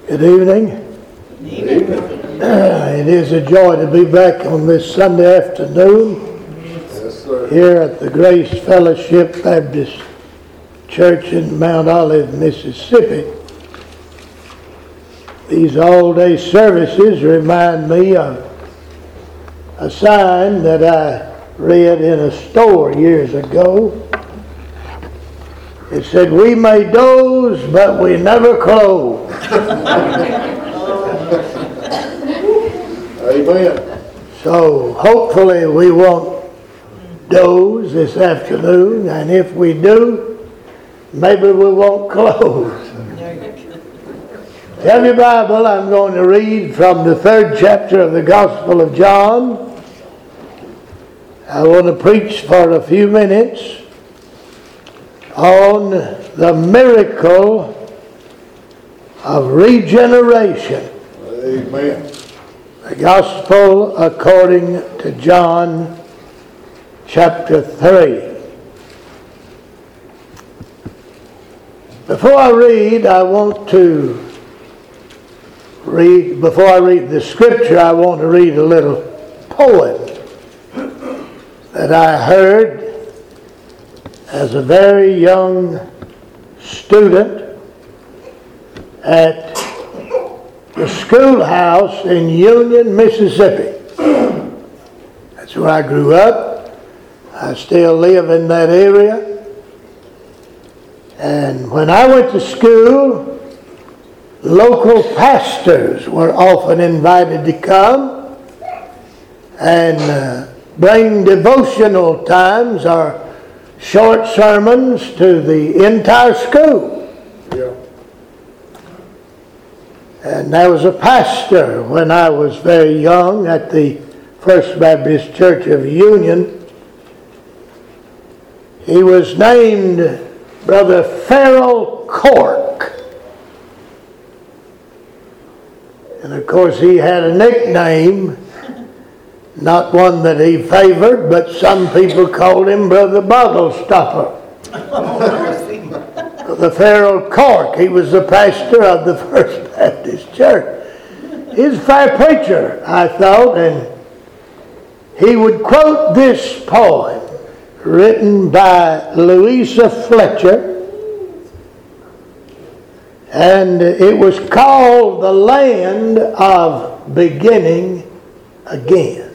Good evening. It is a joy to be back on this Sunday afternoon here at the Grace Fellowship Baptist Church in Mount Olive, Mississippi. These all-day services remind me of a sign that I read in a store years ago. It said, "We may doze, but we never close." Amen. So hopefully we won't doze this afternoon, and if we do, maybe we won't close. If you have your Bible, I'm going to read from the 3rd chapter of the Gospel of John. I want to preach for a few minutes on the miracle of regeneration. Amen. The Gospel according to John chapter 3. Before I read the scripture, I want to read a little poem that I heard as a very young student at the schoolhouse in Union, Mississippi. That's where I grew up. I still live in that area. And when I went to school, local pastors were often invited to come and bring devotional times or short sermons to the entire school. Yeah. And there was a pastor when I was very young at the First Baptist Church of Union. He was named Brother Farrell Cork. And of course he had a nickname, not one that he favored, but some people called him Brother Bottle Stopper. The Farrell Cork. He was the pastor of the First Baptist Church. He was a fair preacher, I thought, and he would quote this poem written by Louisa Fletcher, and it was called "The Land of Beginning Again."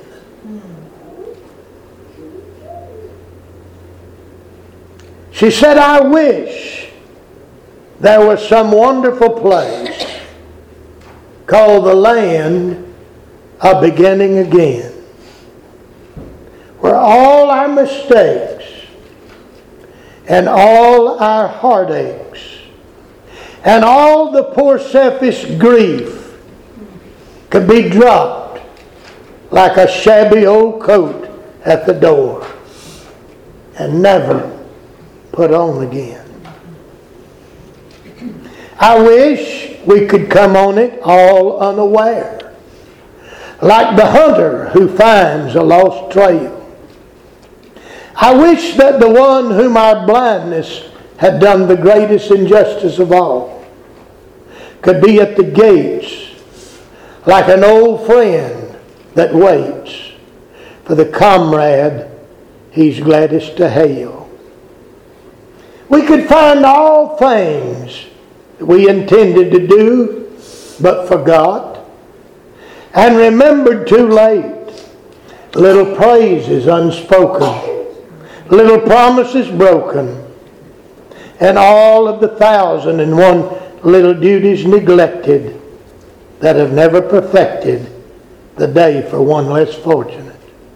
She said, "I wish there was some wonderful place called the land of beginning again, where all our mistakes and all our heartaches and all the poor selfish grief could be dropped like a shabby old coat at the door and never put on again. I wish we could come on it all unaware, like the hunter who finds a lost trail. I wish that the one whom our blindness had done the greatest injustice of all could be at the gates like an old friend that waits for the comrade he's gladdest to hail. We could find all things we intended to do but forgot and remembered too late. Little praises unspoken, little promises broken, and all of the 1,001 little duties neglected that have never perfected the day for one less fortunate.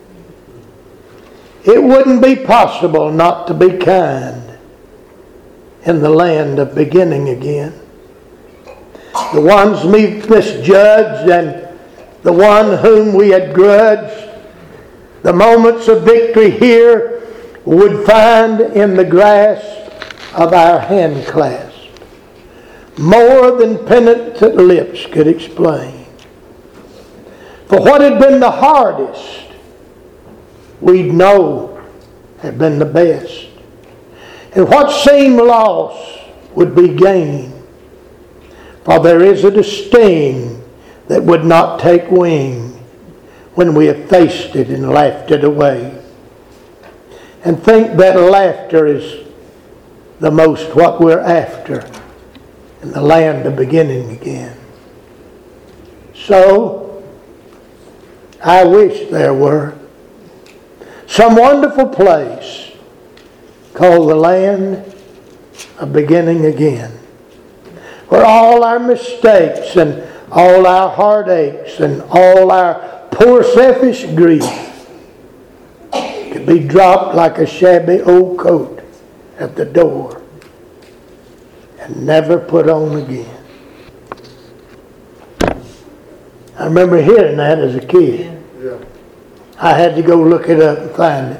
It wouldn't be possible not to be kind in the land of beginning again. The ones we misjudged and the one whom we had grudged, the moments of victory here would find in the grasp of our hand clasp more than penitent lips could explain. For what had been the hardest, we'd know had been the best. And what seemed lost would be gain. For there is a sting that would not take wing when we have faced it and laughed it away. And think that laughter is the most what we're after in the land of beginning again. So, I wish there were some wonderful place called the land of beginning again, where all our mistakes and all our heartaches and all our poor selfish grief could be dropped like a shabby old coat at the door and never put on again. I remember hearing that as a kid. Yeah. I had to go look it up and find it.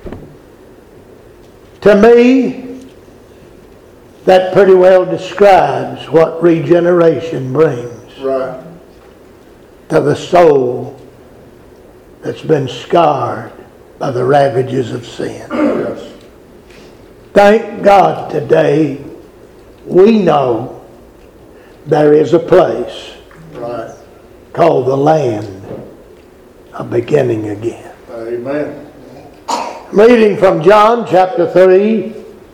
To me, that pretty well describes what regeneration brings Right. to the soul that's been scarred by the ravages of sin. Yes. Thank God today we know there is a place Right. called the land of beginning again. Amen. Reading from John chapter 3,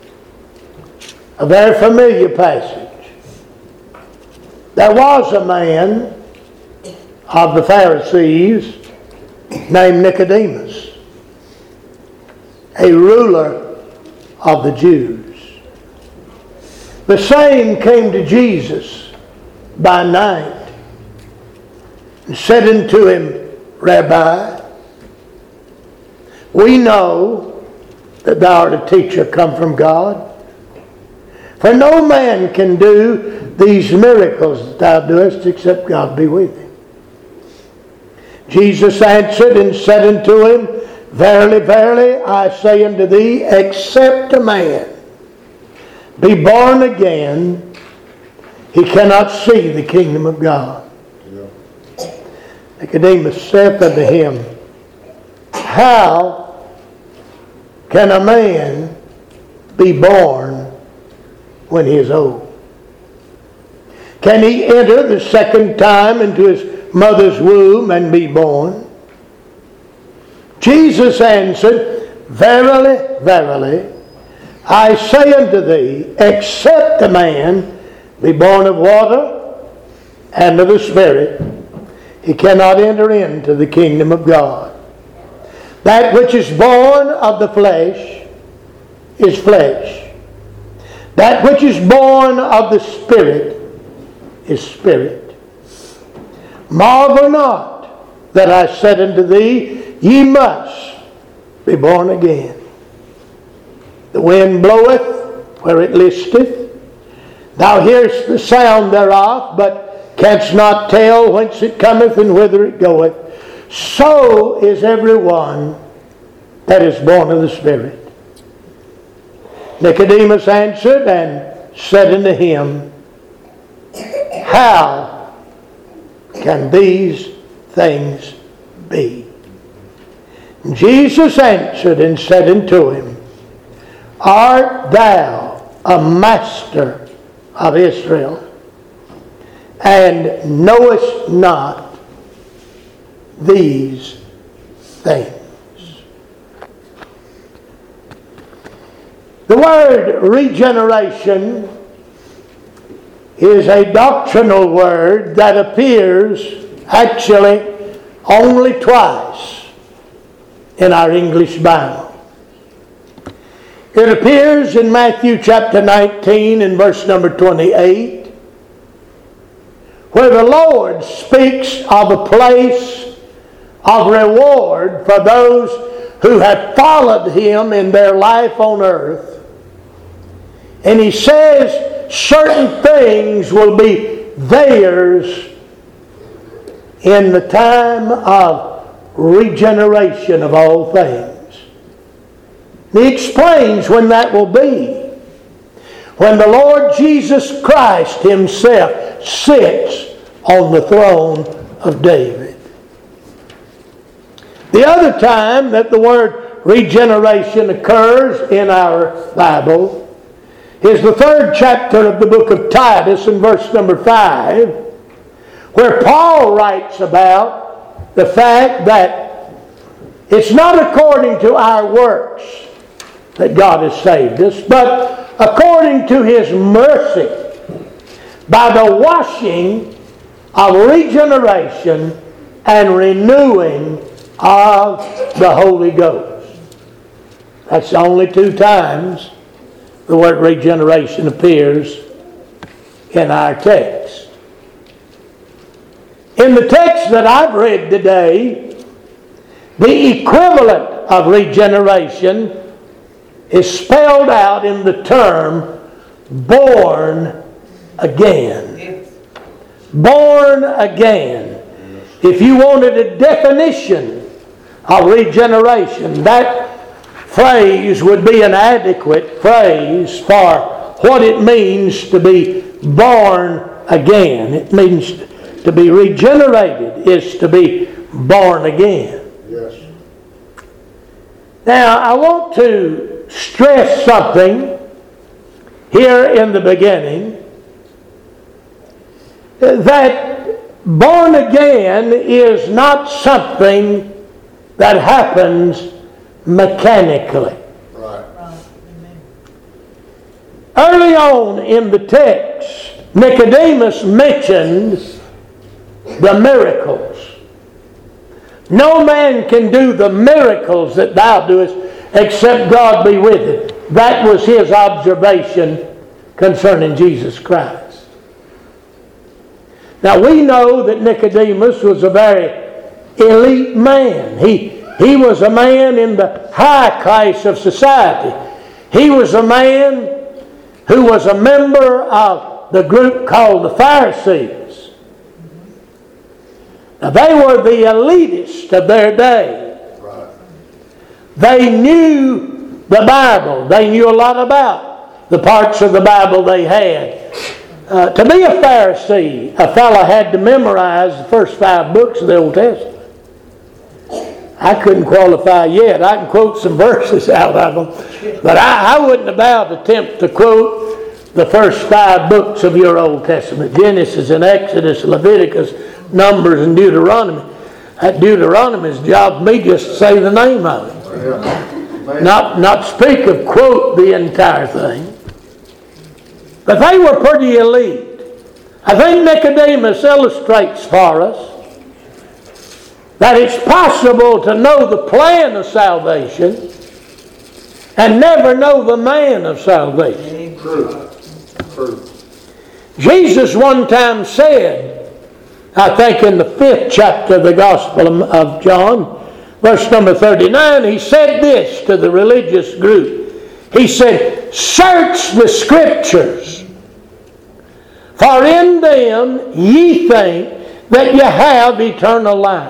a very familiar passage. There was a man of the Pharisees named Nicodemus, a ruler of the Jews. The same came to Jesus by night and said unto him, Rabbi, we know that thou art a teacher come from God. For no man can do these miracles that thou doest except God be with him. Jesus answered and said unto him, Verily, verily, I say unto thee, except a man be born again, he cannot see the kingdom of God. Yeah. Nicodemus saith unto him, How can a man be born when he is old? Can he enter the second time into his mother's womb and be born? Jesus answered, Verily, verily, I say unto thee, except a man be born of water and of the Spirit, he cannot enter into the kingdom of God. That which is born of the flesh is flesh. That which is born of the Spirit is spirit. Marvel not that I said unto thee, ye must be born again. The wind bloweth where it listeth. Thou hearest the sound thereof, but canst not tell whence it cometh and whither it goeth. So is every one that is born of the Spirit. Nicodemus answered and said unto him, How can these things be? And Jesus answered and said unto him, Art thou a master of Israel, and knowest not these things? The word regeneration is a doctrinal word that appears actually only twice in our English Bible. It appears in Matthew chapter 19 and verse number 28, where the Lord speaks of a place of reward for those who have followed Him in their life on earth. And He says certain things will be theirs in the time of regeneration of all things. He explains when that will be. When the Lord Jesus Christ Himself sits on the throne of David. The other time that the word regeneration occurs in our Bible is the 3rd chapter of the book of Titus in verse number 5, where Paul writes about the fact that it's not according to our works that God has saved us, but according to His mercy, by the washing of regeneration and renewing of the Holy Ghost. That's the only 2 times the word regeneration appears in our text. In the text that I've read today, the equivalent of regeneration is spelled out in the term born again. Born again. If you wanted a definition of regeneration, that phrase would be an adequate phrase for what it means to be born again. It means to be regenerated is to be born again. Yes. Now, I want to stress something here in the beginning, that born again is not something that happens mechanically. Right. Early on in the text, Nicodemus mentioned the miracles. No man can do the miracles that thou doest except God be with it. That was his observation concerning Jesus Christ. Now we know that Nicodemus was a very elite man. He was a man in the high class of society. He was a man who was a member of the group called the Pharisees. Now they were the elitists of their day. Right. They knew the Bible. They knew a lot about the parts of the Bible they had. To be a Pharisee, a fellow had to memorize the first 5 books of the Old Testament. I couldn't qualify yet. I can quote some verses out of them. But I wouldn't about attempt to quote the first 5 books of your Old Testament. Genesis and Exodus, Leviticus, Numbers, and Deuteronomy. That Deuteronomy's job me just to say the name of it. Not speak of quote the entire thing. But they were pretty elite. I think Nicodemus illustrates for us that it's possible to know the plan of salvation and never know the man of salvation. True. Jesus one time said, I think in the 5th chapter of the Gospel of John, verse number 39, he said this to the religious group. He said, search the Scriptures, for in them ye think that ye have eternal life.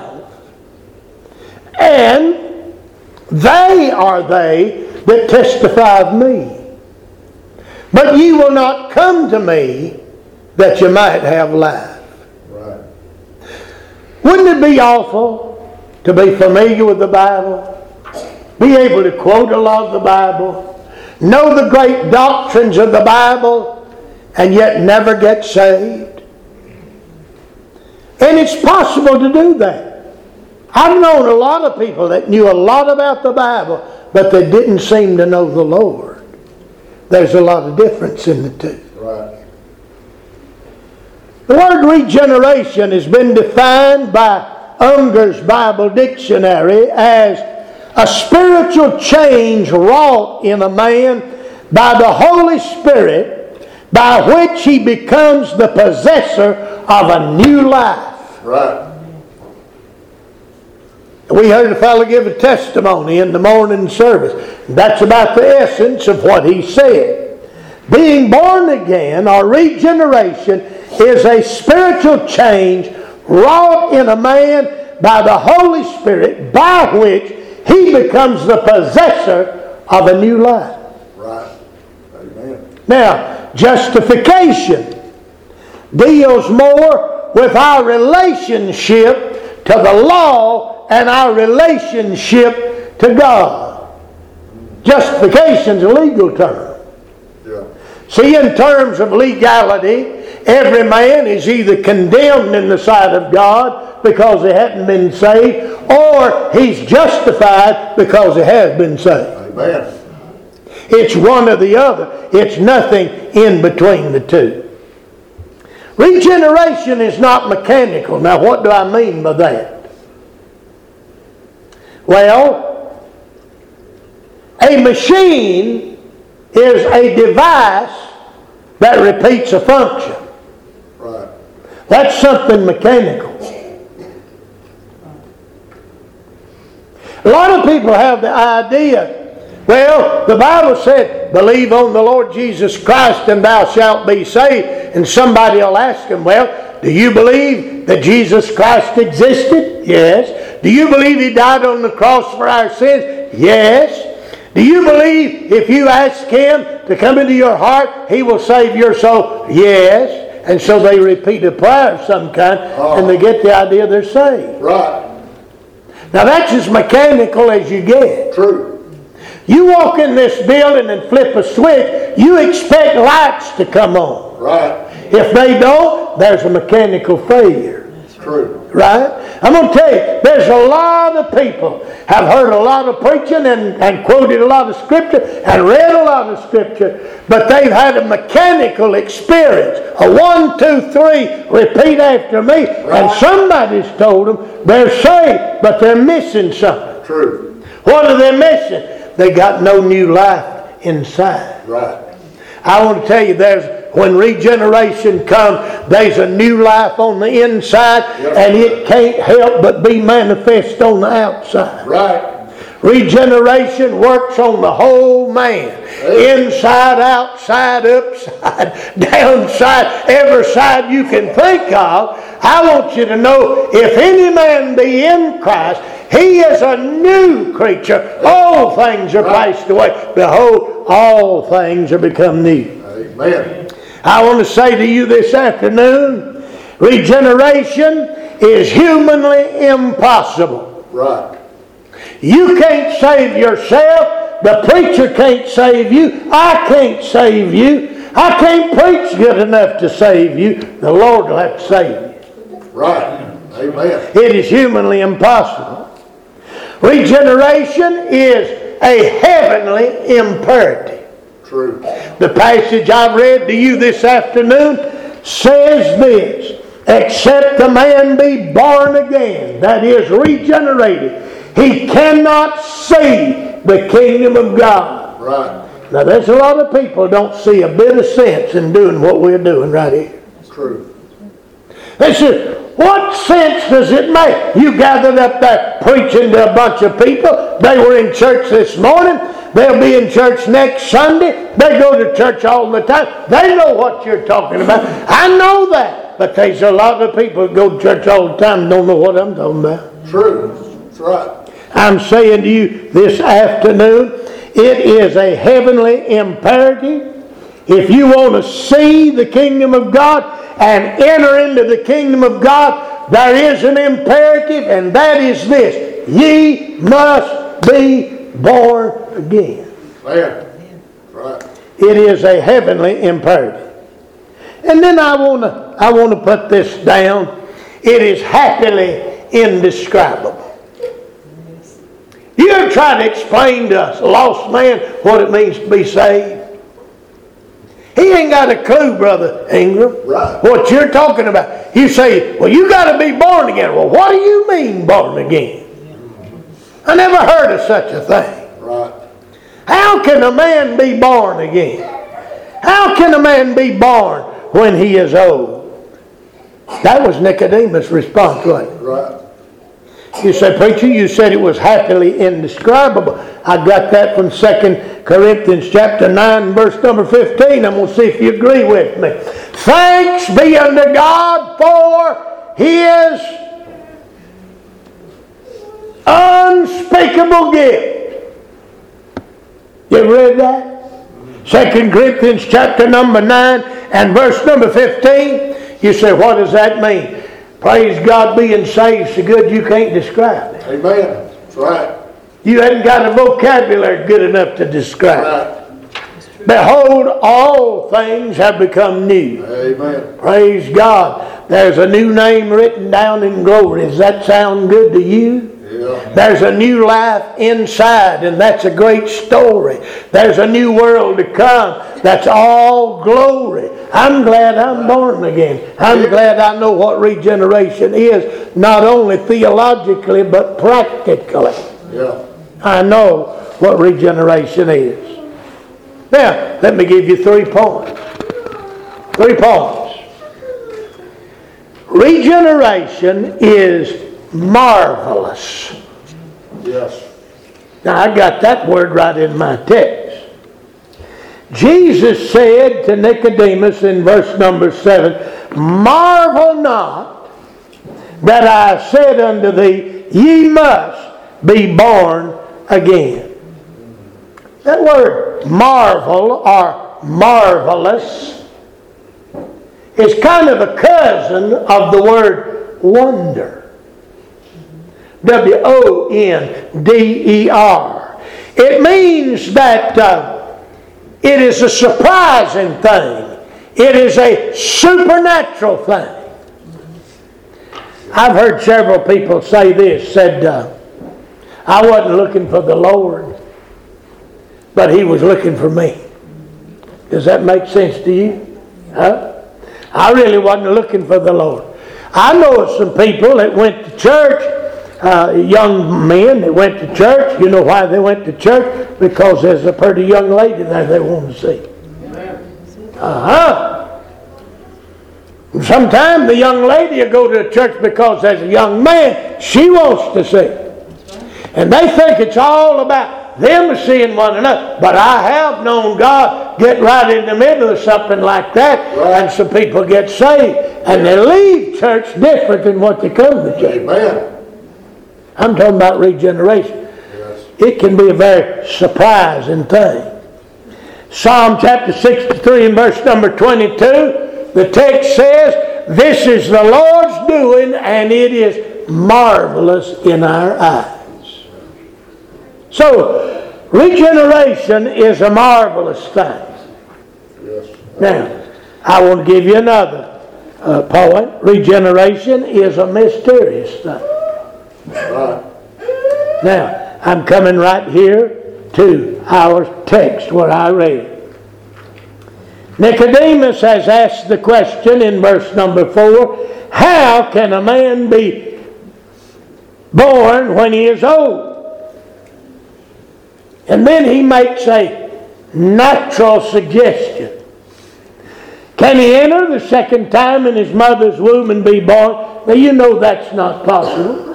And they are they that testify of me. But ye will not come to me that you might have life. Right. Wouldn't it be awful to be familiar with the Bible? Be able to quote a lot of the Bible? Know the great doctrines of the Bible? And yet never get saved? And it's possible to do that. I've known a lot of people that knew a lot about the Bible, but they didn't seem to know the Lord. There's a lot of difference in the two. Right. The word regeneration has been defined by Unger's Bible Dictionary as a spiritual change wrought in a man by the Holy Spirit, by which he becomes the possessor of a new life. Right. We heard a fellow give a testimony in the morning service. That's about the essence of what he said. Being born again, or regeneration, is a spiritual change wrought in a man by the Holy Spirit, by which he becomes the possessor of a new life. Right. Amen. Now, justification deals more with our relationship to the law and our relationship to God. Justification is a legal term. Yeah. See, in terms of legality, every man is either condemned in the sight of God because he hadn't been saved, or he's justified because he has been saved. Amen. It's one or the other. It's nothing in between the two. Regeneration is not mechanical. Now, what do I mean by that? Well, a machine is a device that repeats a function. Right. That's something mechanical. A lot of people have the idea, well, the Bible said, believe on the Lord Jesus Christ and thou shalt be saved. And somebody will ask them, well, do you believe that Jesus Christ existed? Yes. Do you believe He died on the cross for our sins? Yes. Do you believe if you ask Him to come into your heart, He will save your soul? Yes. And so they repeat a prayer of some kind, and they get the idea they're saved. Right. Now that's as mechanical as you get. True. You walk in this building and flip a switch, you expect lights to come on. Right. If they don't, there's a mechanical failure. True. Right? I'm going to tell you, there's a lot of people have heard a lot of preaching and quoted a lot of Scripture and read a lot of Scripture, but they've had a mechanical experience. A 1, 2, 3, repeat after me, and somebody's told them they're saved, but they're missing something. True. What are they missing? They got no new life inside. Right. I want to tell you, when regeneration comes, there's a new life on the inside, and it can't help but be manifest on the outside. Right. Regeneration works on the whole man. Inside, outside, upside, downside, every side you can think of. I want you to know, if any man be in Christ, he is a new creature. All things are passed away. Behold, all things are become new. Amen. I want to say to you this afternoon, regeneration is humanly impossible. Right. You can't save yourself. The preacher can't save you. I can't save you. I can't preach good enough to save you. The Lord will have to save you. Right. Amen. It is humanly impossible. Regeneration is a heavenly imperative. True. The passage I've read to you this afternoon says this: except a man be born again, that is, regenerated, he cannot see the kingdom of God. Right. Now there's a lot of people who don't see a bit of sense in doing what we're doing right here. True. They say, what sense does it make? You gathered up there preaching to a bunch of people. They were in church this morning. They'll be in church next Sunday. They go to church all the time. They know what you're talking about. I know that. But there's a lot of people who go to church all the time and don't know what I'm talking about. True. That's right. I'm saying to you this afternoon, it is a heavenly imperative. If you want to see the kingdom of God and enter into the kingdom of God, there is an imperative, and that is this: ye must be born again. Man. Right. It is a heavenly imperative. And then I want to put this down. It is happily indescribable. You ever try to explain to a lost man what it means to be saved? He ain't got a clue, Brother Ingram, Right. what you're talking about. You say, well, you got to be born again. Well, what do you mean born again? I never heard of such a thing. Right. How can a man be born again? How can a man be born when he is old? That was Nicodemus' response, wasn't it? Right. You say, preacher, you said it was happily indescribable. I got that from 2 Corinthians chapter 9, verse number 15. I'm going to see if you agree with me. Thanks be unto God for His unspeakable gift. You ever read that? 2 Corinthians chapter number 9 and verse number 15. You say, what does that mean? Praise God, being saved so good you can't describe it. Amen. That's right. You hadn't got a vocabulary good enough to describe it. Right. Behold, all things have become new. Amen. Praise God. There's a new name written down in glory. Does that sound good to you? Yeah. There's a new life inside, and that's a great story. There's a new world to come. That's all glory. I'm glad I'm born again. I'm glad I know what regeneration is, not only theologically, but practically. Yeah. I know what regeneration is. Now, let me give you 3 points. 3 points. Regeneration is marvelous. Yes. Now, I got that word right in my text. Jesus said to Nicodemus in verse number 7, marvel not that I said unto thee, ye must be born again. That word marvel or marvelous is kind of a cousin of the word wonder. W-O-N-D-E-R. It means that it is a surprising thing. It is a supernatural thing. I've heard several people say this, said, I wasn't looking for the Lord, but He was looking for me. Does that make sense to you? Huh? I really wasn't looking for the Lord. I know of some people that went to church, young men that went to church. You know why they went to church? Because there's a pretty young lady there they want to see. Sometimes the young lady will go to church because there's a young man she wants to see. And they think it's all about them seeing one another. But I have known God get right in the middle of something like that, and some people get saved. And they leave church different than what they come to church. Amen. I'm talking about regeneration. Yes. It can be a very surprising thing. Psalm chapter 63 and verse number 22, the text says, this is the Lord's doing, and it is marvelous in our eyes. So, regeneration is a marvelous thing. Yes. Now, I want to give you another point. Regeneration is a mysterious thing. Right. Now, I'm coming right here to our text where I read. Nicodemus has asked the question in verse number 4, how can a man be born when he is old? And then he makes a natural suggestion. Can he enter the second time in his mother's womb and be born? Now you know that's not possible.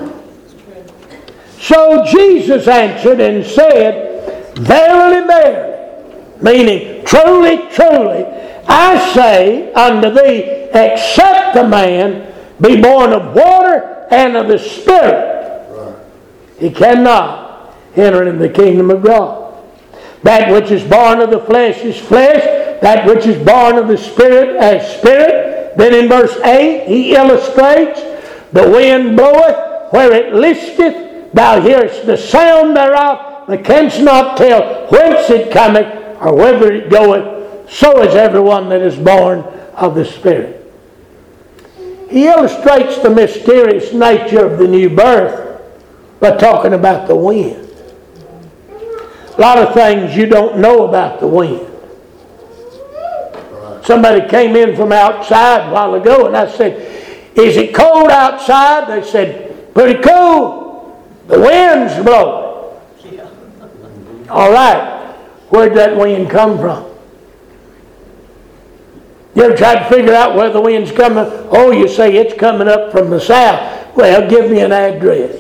So Jesus answered and said, verily, verily, meaning truly, truly, I say unto thee, except a man be born of water and of the Spirit, he cannot enter into the kingdom of God. That which is born of the flesh is flesh, that which is born of the Spirit as spirit. Then in verse 8 he illustrates, the wind bloweth where it listeth, thou hearest the sound thereof, but canst not tell whence it cometh or whither it goeth. So is everyone that is born of the Spirit. He illustrates the mysterious nature of the new birth by talking about the wind. A lot of things you don't know about the wind. Somebody came in from outside a while ago and I said, is it cold outside? They said, pretty cool. The wind's blowing. All right. Where'd that wind come from? You ever tried to figure out where the wind's coming? Oh, you say it's coming up from the south. Well, give me an address.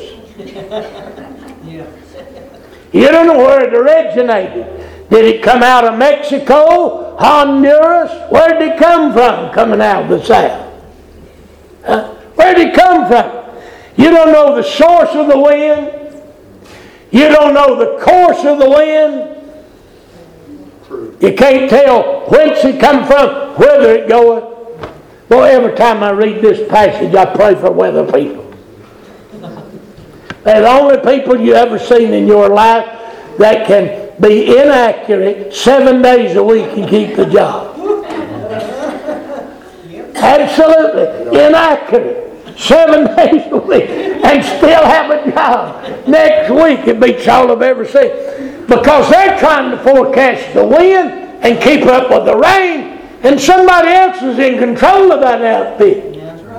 You don't know where it originated. Did it come out of Mexico, Honduras? Where did it come from coming out of the south? Where did it come from? You don't know the source of the wind. You don't know the course of the wind. You can't tell whence it come from, whither it goeth. Well, every time I read this passage, I pray for weather people. They're the only people you ever seen in your life that can be inaccurate 7 days a week and keep the job. Absolutely inaccurate 7 days a week and still have a job. Next week it beats all I've ever seen. Because they're trying to forecast the wind and keep up with the rain, and somebody else is in control of that outfit.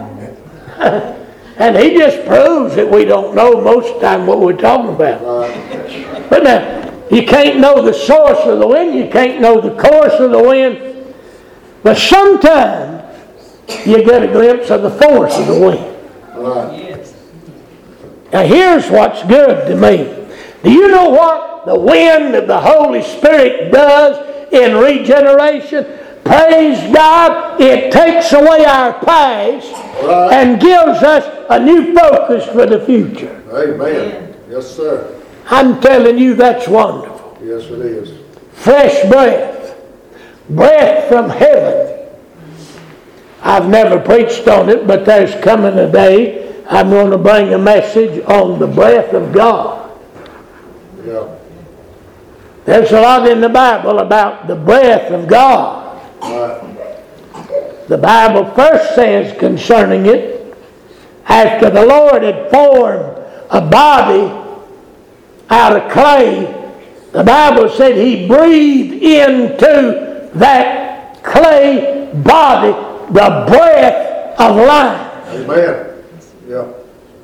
And he just proves that we don't know most of the time what we're talking about. But now, you can't know the source of the wind, you can't know the course of the wind, but sometimes you get a glimpse of the force of the wind. Now here's what's good to me. Do you know what the wind of the Holy Spirit does in regeneration? Praise God, it takes away our past and gives us a new focus for the future. Amen. Yes, sir. I'm telling you, that's wonderful. Yes, it is. Fresh breath. Breath from heaven. I've never preached on it, but there's coming a day I'm going to bring a message on the breath of God. Yeah. There's a lot in the Bible about the breath of God. Right. The Bible first says concerning it, after the Lord had formed a body out of clay, the Bible said He breathed into that clay body the breath of life. Amen. Yeah.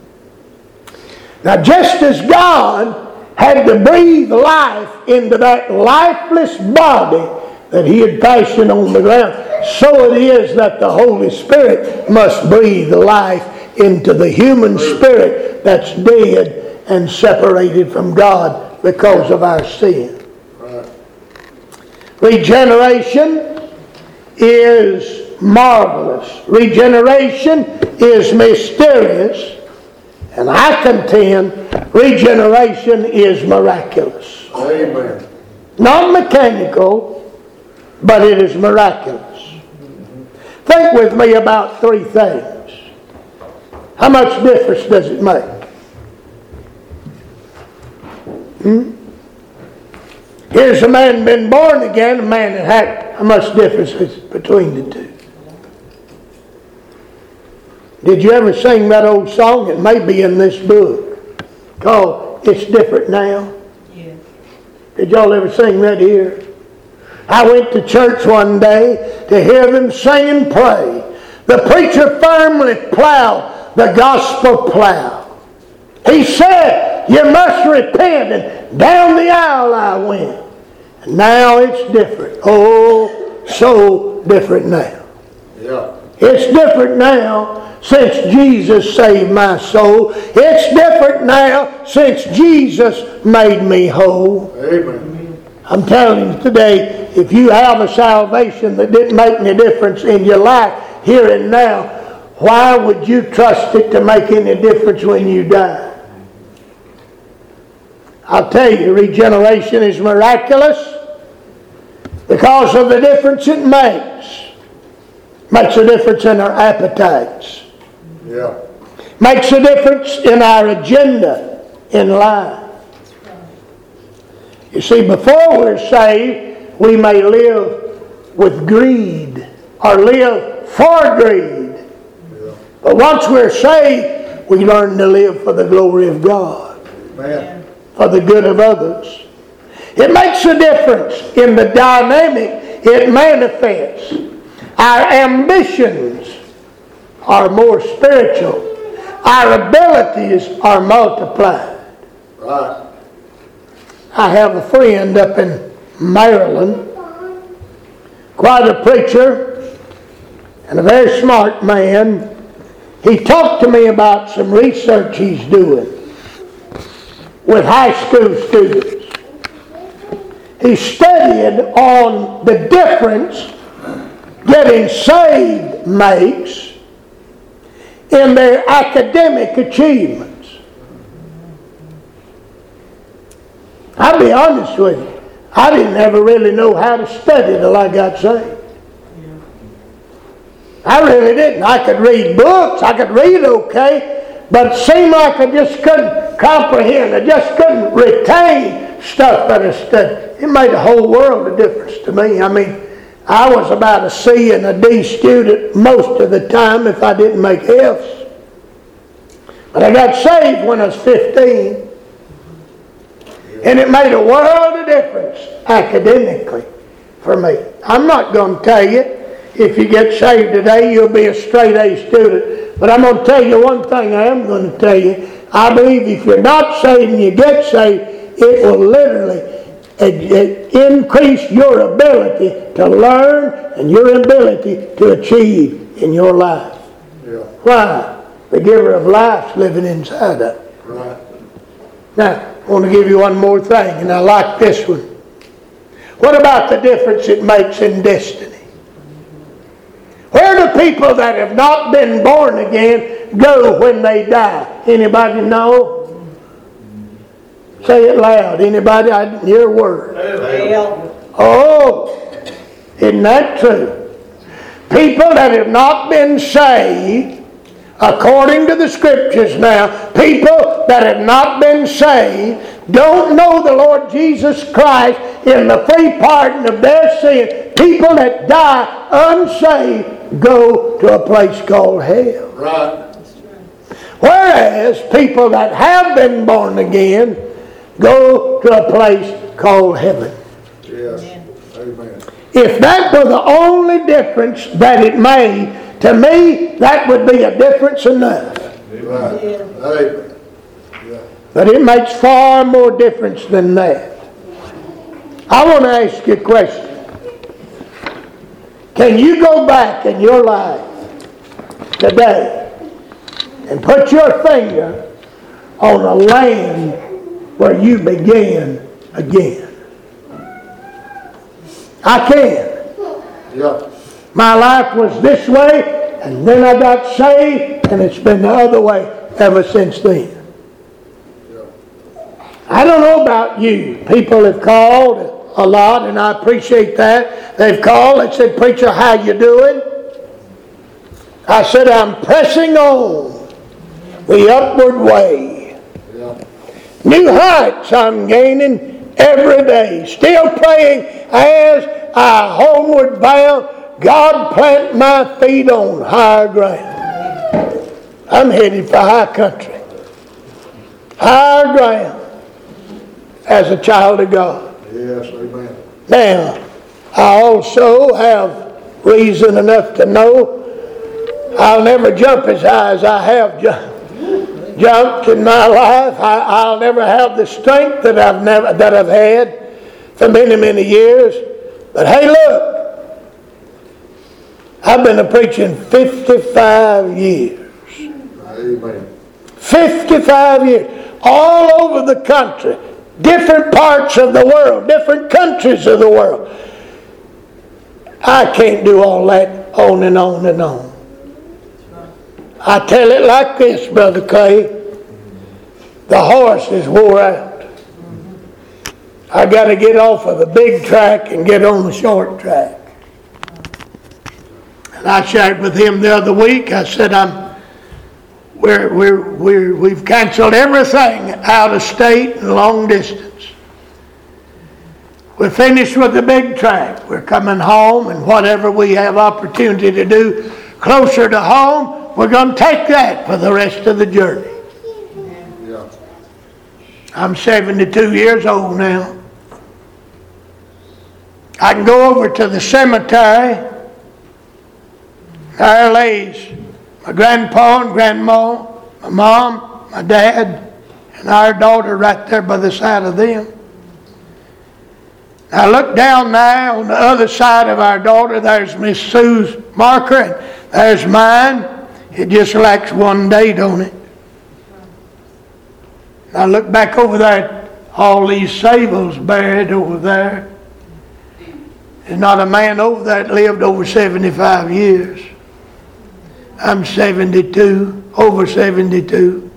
Now just as God had to breathe life into that lifeless body that He had fashioned on the ground, so it is that the Holy Spirit must breathe life into the human spirit that's dead and separated from God because of our sin. Right. Regeneration is marvelous. Regeneration is mysterious. And I contend regeneration is miraculous. Amen. Not mechanical, but it is miraculous. Think with me about three things. How much difference does it make? Here's a man been born again, a man that had. How much difference is between the two? Did you ever sing that old song? It may be in this book called It's Different Now. Yeah. Did y'all ever sing that here? I went to church one day to hear them sing and pray. The preacher firmly plowed the gospel plow. He said, you must repent, and down the aisle I went. And now it's different. Oh, so different now. Yeah. It's different now since Jesus saved my soul. It's different now since Jesus made me whole. Amen. I'm telling you today, if you have a salvation that didn't make any difference in your life here and now, why would you trust it to make any difference when you die? I'll tell you, regeneration is miraculous because of the difference it makes. Makes a difference in our appetites. Yeah. Makes a difference in our agenda in life. You see, before we're saved, we may live with greed or live for greed. Yeah. But once we're saved, we learn to live for the glory of God, Man. for the good of others. It makes a difference in the dynamic it manifests. Our ambitions are more spiritual. Our abilities are multiplied. Right. I have a friend up in Maryland, quite a preacher and a very smart man. He talked to me about some research he's doing with high school students. He studied on the difference getting saved makes in their academic achievements. I'll be honest with you, I didn't ever really know how to study till I got saved. I really didn't. I could read books, I could read okay, but it seemed like I just couldn't comprehend. I just couldn't retain stuff that I studied. made a whole world of difference to me. I mean, I was about a C and a D student most of the time if I didn't make F's. But I got saved when I was 15. And it made a world of difference academically for me. I'm not going to tell you, if you get saved today, you'll be a straight A student. But I'm going to tell you one thing I am going to tell you. I believe if you're not saved and you get saved, it will literally increase your ability to learn and your ability to achieve in your life. Yeah. Why? The giver of life's living inside of it. Right. Now, I want to give you one more thing, and I like this one. What about the difference it makes in destiny? Where do people that have not been born again go when they die? Anybody know? Say it loud. Anybody? I didn't hear a word. Hell. Oh, isn't that true? People that have not been saved, according to the Scriptures now, people that have not been saved, don't know the Lord Jesus Christ in the free pardon of their sin. People that die unsaved go to a place called hell. Right. Whereas people that have been born again go to a place called heaven. Yes. Amen. If that were the only difference that it made, to me, that would be a difference enough. Right. Amen. Yeah. But it makes far more difference than that. I want to ask you a question. Can you go back in your life today and put your finger on a land where you began again? I can. Yeah. My life was this way, and then I got saved, and it's been the other way ever since then. Yeah. I don't know about you. People have called a lot, and I appreciate that. They've called and said, "Preacher, how you doing?" I said, "I'm pressing on the upward way. Yeah. New heights I'm gaining every day. Still praying as I homeward bound. God plant my feet on higher ground." I'm headed for high country. Higher ground as a child of God. Yes. Amen. Now, I also have reason enough to know I'll never jump as high as I have jumped in my life. I'll never have the strength that I've had for many, many years. But hey, look, I've been preaching 55 years. Amen. 55 years. All over the country. Different parts of the world. Different countries of the world. I can't do all that on and on and on. I tell it like this, Brother Clay. The horse is wore out. I got to get off of the big track and get on the short track. And I shared with him the other week. I said, we've canceled everything out of state and long distance. We're finished with the big track. We're coming home, and whatever we have opportunity to do closer to home, we're going to take that for the rest of the journey. Yeah. I'm 72 years old now. I can go over to the cemetery. There lays my grandpa and grandma, my mom, my dad, and our daughter right there by the side of them. I look down there on the other side of our daughter. There's Miss Sue's marker, and there's mine. It just lacks one date on it. I look back over there, all these sables buried over there. There's not a man over there that lived over 75 years. I'm 72, over 72.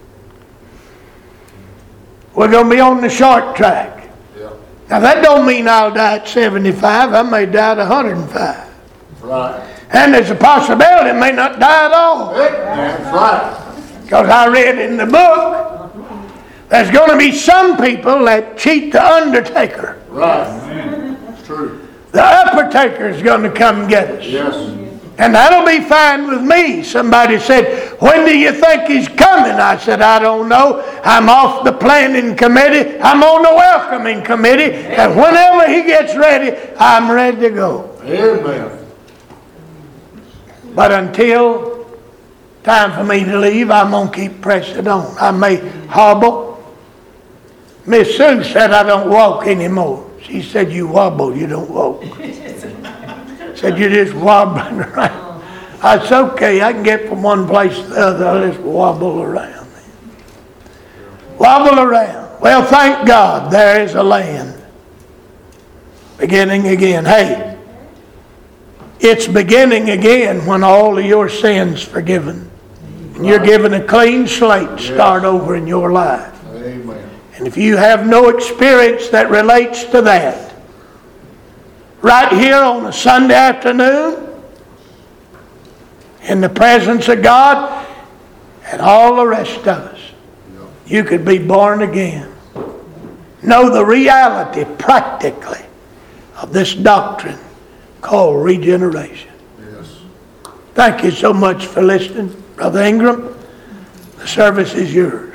We're going to be on the short track. Yeah. Now that don't mean I'll die at 75. I may die at 105. Right. And there's a possibility I may not die at all. That's right. Because I read in the book, there's going to be some people that cheat the undertaker. Right. It's true. The upper taker is going to come and get us. Yes. And that'll be fine with me. Somebody said, when do you think he's coming? I said, I don't know. I'm off the planning committee. I'm on the welcoming committee. And whenever he gets ready, I'm ready to go. Amen. But until time for me to leave, I'm going to keep pressing on. I may hobble. Miss Sue said I don't walk anymore. She said, you wobble, you don't walk. Said, you're just wobbling around. I said, okay, I can get from one place to the other. I'll just wobble around. Wobble around. Well, thank God there is a land beginning again. Hey, it's beginning again when all of your sins forgiven. And you're given a clean slate to start over in your life. Amen. And if you have no experience that relates to that, right here on a Sunday afternoon, in the presence of God and all the rest of us, you could be born again. Know the reality practically of this doctrine called regeneration. Yes. Thank you so much for listening, Brother Ingram. The service is yours.